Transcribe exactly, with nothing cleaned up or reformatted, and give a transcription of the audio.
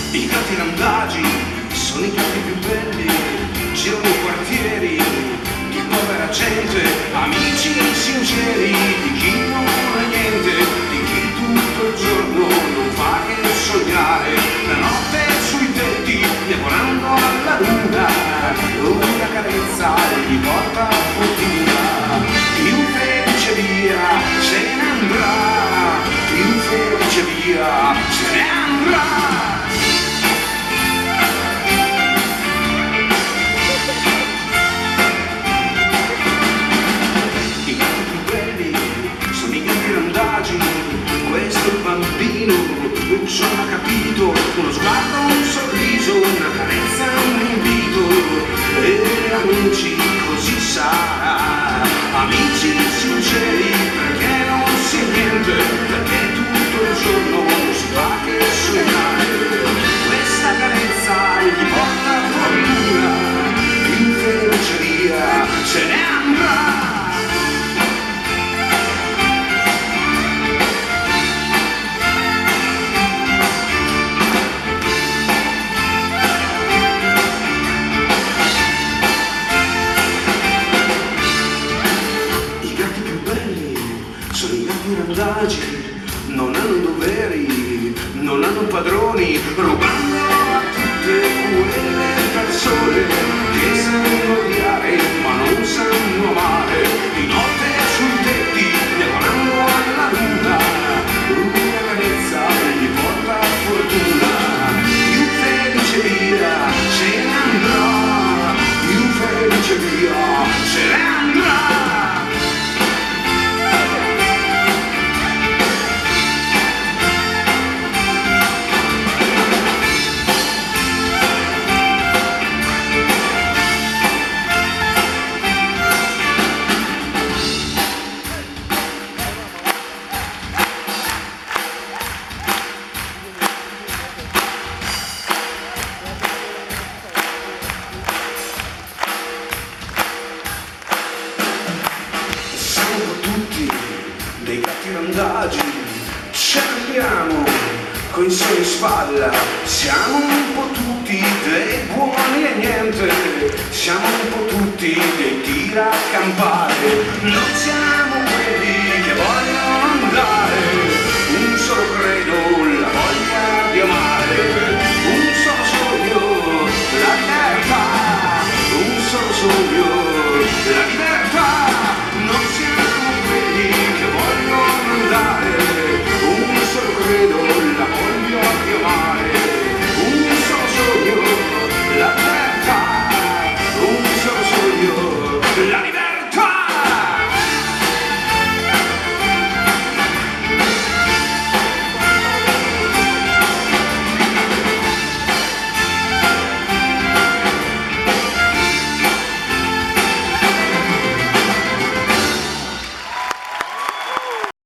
I gatti randagi sono i gatti più belli, girano i quartieri di povera gente, amici sinceri di chi non ha niente, di chi tutto il giorno non fa che sognare, la notte sui tetti lavorando alla luna, una carezza gli porta fortuna, infelice via se ne andrà, infelice via se ne andrà. Questo bambino non sono capito, uno sguardo, un sorriso, una carezza, un invito, e amici così sarà, amici sinceri perché non si è niente, perché tutto il giorno non si fa che sognare, questa carezza gli porta fortuna, infelice via se ne andrà. Sono i gatti randagi, non hanno doveri, non hanno padroni, rubando a tutte quelle persone che sanno odiare ma non sanno amare, di notte sui tetti lavorando alla luna, una carezza gli porta fortuna, infelice via se ne andrà, infelice via se ne andrà. Dei gatti randagi, ci arrambiamo coi soli in spalla, siamo un po' tutti dei buoni e niente, siamo un po' tutti dei tiracampare, non siamo quelli che vogliono andare